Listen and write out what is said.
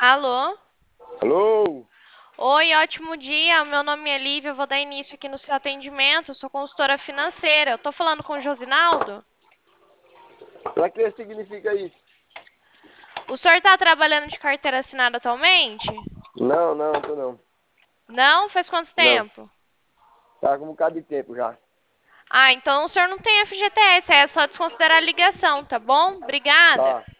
Alô? Alô? Oi, ótimo dia. Meu nome é Lívia. Eu vou dar início aqui no seu atendimento. Eu sou consultora financeira. Eu tô falando com o Josinaldo? Pra que significa isso? O senhor está trabalhando de carteira assinada atualmente? Não, não, tô não. Não? Faz quanto Não. tempo? Tá com um bocado de tempo já. Ah, então o senhor não tem FGTS. É só desconsiderar a ligação, tá bom? Obrigada. Tá.